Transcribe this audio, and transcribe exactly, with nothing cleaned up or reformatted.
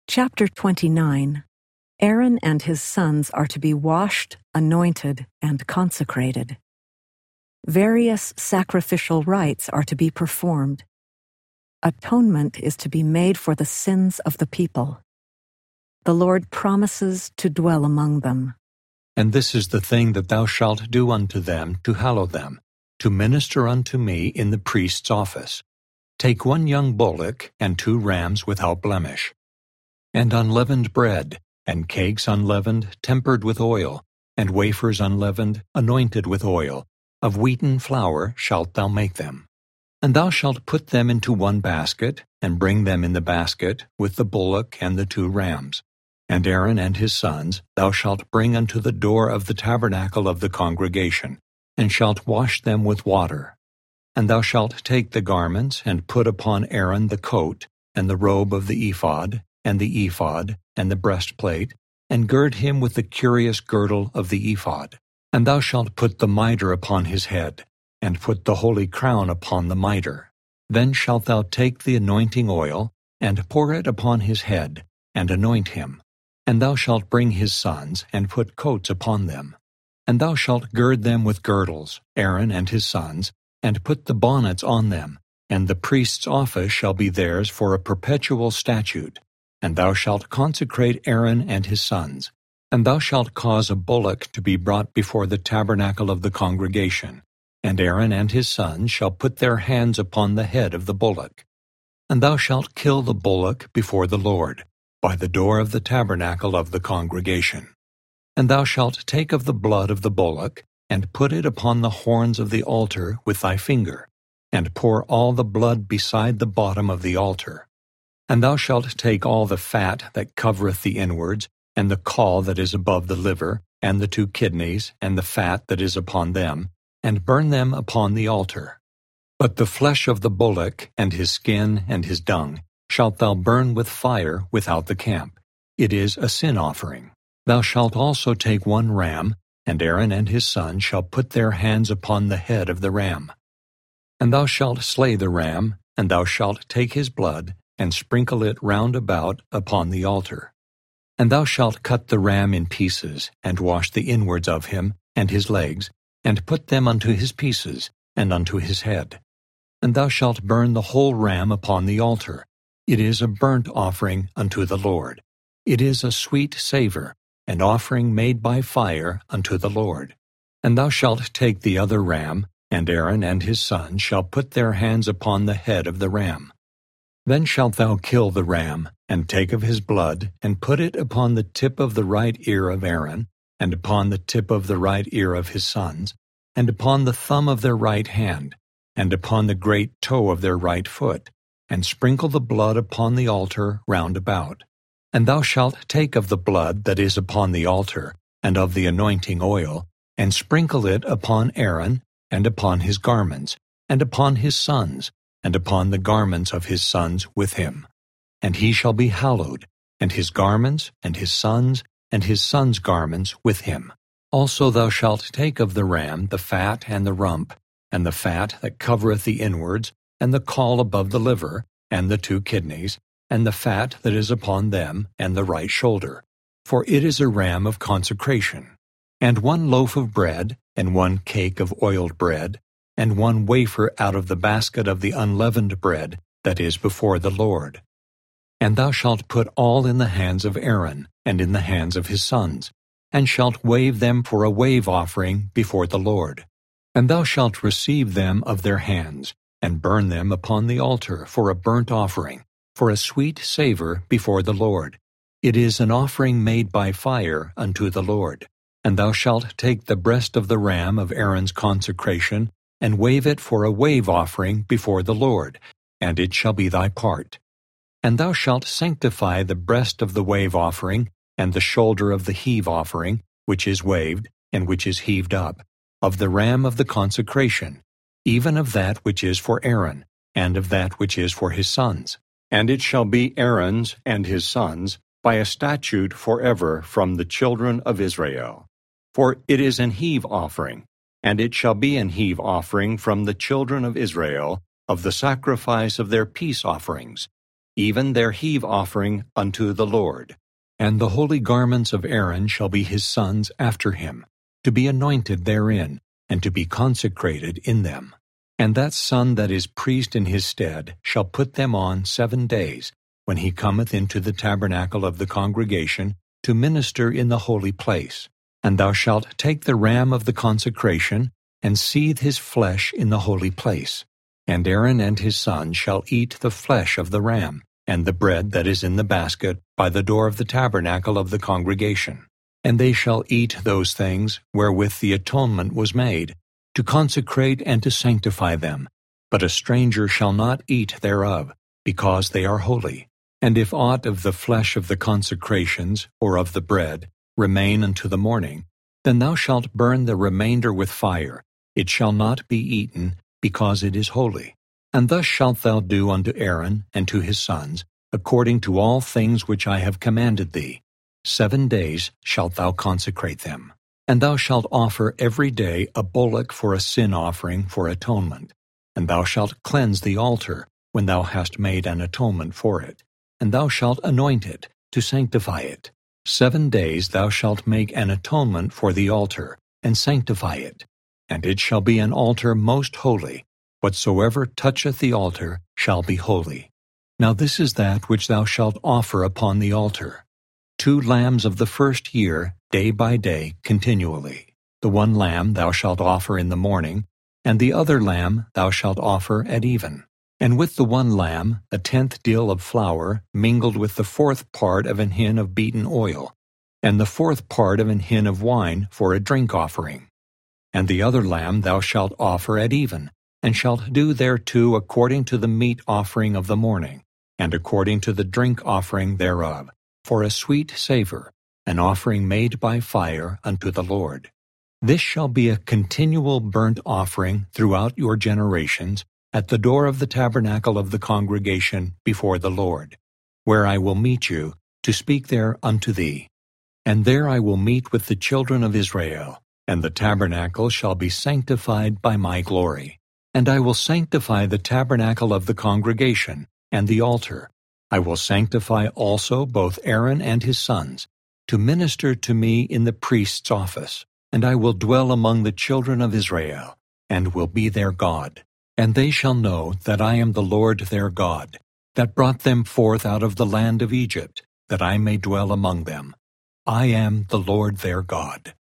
Chapter twenty-nine. Aaron and his sons are to be washed, anointed, and consecrated. Various sacrificial rites are to be performed. Atonement is to be made for the sins of the people. The Lord promises to dwell among them. And this is the thing that thou shalt do unto them to hallow them, to minister unto me in the priest's office. Take one young bullock and two rams without blemish. And unleavened bread, and cakes unleavened, tempered with oil, and wafers unleavened, anointed with oil, of wheaten flour shalt thou make them. And thou shalt put them into one basket, and bring them in the basket, with the bullock and the two rams. And Aaron and his sons thou shalt bring unto the door of the tabernacle of the congregation, and shalt wash them with water. And thou shalt take the garments, and put upon Aaron the coat, and the robe of the ephod, and the ephod, and the breastplate, and gird him with the curious girdle of the ephod. And thou shalt put the mitre upon his head, and put the holy crown upon the mitre. Then shalt thou take the anointing oil, and pour it upon his head, and anoint him. And thou shalt bring his sons, and put coats upon them. And thou shalt gird them with girdles, Aaron and his sons, and put the bonnets on them, and the priest's office shall be theirs for a perpetual statute. And thou shalt consecrate Aaron and his sons. And thou shalt cause a bullock to be brought before the tabernacle of the congregation. And Aaron and his sons shall put their hands upon the head of the bullock. And thou shalt kill the bullock before the Lord, by the door of the tabernacle of the congregation. And thou shalt take of the blood of the bullock, and put it upon the horns of the altar with thy finger, and pour all the blood beside the bottom of the altar. And thou shalt take all the fat that covereth the inwards, and the caul that is above the liver, and the two kidneys, and the fat that is upon them, and burn them upon the altar. But the flesh of the bullock, and his skin, and his dung, shalt thou burn with fire without the camp. It is a sin offering. Thou shalt also take one ram, and Aaron and his sons shall put their hands upon the head of the ram. And thou shalt slay the ram, and thou shalt take his blood, and sprinkle it round about upon the altar. And thou shalt cut the ram in pieces, and wash the inwards of him, and his legs, and put them unto his pieces, and unto his head. And thou shalt burn the whole ram upon the altar. It is a burnt offering unto the Lord. It is a sweet savour, an offering made by fire unto the Lord. And thou shalt take the other ram, and Aaron and his sons shall put their hands upon the head of the ram. Then shalt thou kill the ram, and take of his blood, and put it upon the tip of the right ear of Aaron, and upon the tip of the right ear of his sons, and upon the thumb of their right hand, and upon the great toe of their right foot, and sprinkle the blood upon the altar round about. And thou shalt take of the blood that is upon the altar, and of the anointing oil, and sprinkle it upon Aaron, and upon his garments, and upon his sons, and upon the garments of his sons with him. And he shall be hallowed, and his garments, and his sons, and his sons' garments with him. Also thou shalt take of the ram the fat and the rump, and the fat that covereth the inwards, and the caul above the liver, and the two kidneys, and the fat that is upon them, and the right shoulder. For it is a ram of consecration. And one loaf of bread, and one cake of oiled bread, and one wafer out of the basket of the unleavened bread that is before the Lord. And thou shalt put all in the hands of Aaron, and in the hands of his sons, and shalt wave them for a wave offering before the Lord. And thou shalt receive them of their hands, and burn them upon the altar for a burnt offering, for a sweet savour before the Lord. It is an offering made by fire unto the Lord. And thou shalt take the breast of the ram of Aaron's consecration, and wave it for a wave offering before the Lord, and it shall be thy part. And thou shalt sanctify the breast of the wave offering, and the shoulder of the heave offering, which is waved, and which is heaved up, of the ram of the consecration, even of that which is for Aaron, and of that which is for his sons. And it shall be Aaron's and his sons, by a statute forever from the children of Israel. For it is an heave offering, and it shall be an heave offering from the children of Israel, of the sacrifice of their peace offerings. even their heave offering unto the Lord. And the holy garments of Aaron shall be his sons after him, to be anointed therein, and to be consecrated in them. And that son that is priest in his stead shall put them on seven days, when he cometh into the tabernacle of the congregation, to minister in the holy place. And thou shalt take the ram of the consecration, and seethe his flesh in the holy place. And Aaron and his sons shall eat the flesh of the ram, and the bread that is in the basket by the door of the tabernacle of the congregation. And they shall eat those things wherewith the atonement was made, to consecrate and to sanctify them. But a stranger shall not eat thereof, because they are holy. And if aught of the flesh of the consecrations, or of the bread, remain unto the morning, then thou shalt burn the remainder with fire. It shall not be eaten, because it is holy. And thus shalt thou do unto Aaron and to his sons, according to all things which I have commanded thee. Seven days shalt thou consecrate them. And thou shalt offer every day a bullock for a sin offering for atonement. And thou shalt cleanse the altar, when thou hast made an atonement for it. And thou shalt anoint it, to sanctify it. Seven days thou shalt make an atonement for the altar, and sanctify it. And it shall be an altar most holy. Whatsoever toucheth the altar shall be holy. Now this is that which thou shalt offer upon the altar. Two lambs of the first year, day by day, continually. The one lamb thou shalt offer in the morning, and the other lamb thou shalt offer at even. And with the one lamb a tenth deal of flour, mingled with the fourth part of an hin of beaten oil, and the fourth part of an hin of wine for a drink offering. And the other lamb thou shalt offer at even, and shalt do thereto according to the meat offering of the morning, and according to the drink offering thereof, for a sweet savour, an offering made by fire unto the Lord. This shall be a continual burnt offering throughout your generations, at the door of the tabernacle of the congregation before the Lord, where I will meet you, to speak there unto thee. And there I will meet with the children of Israel, and the tabernacle shall be sanctified by my glory. And I will sanctify the tabernacle of the congregation, and the altar. I will sanctify also both Aaron and his sons, to minister to me in the priest's office. And I will dwell among the children of Israel, and will be their God. And they shall know that I am the Lord their God, that brought them forth out of the land of Egypt, that I may dwell among them. I am the Lord their God.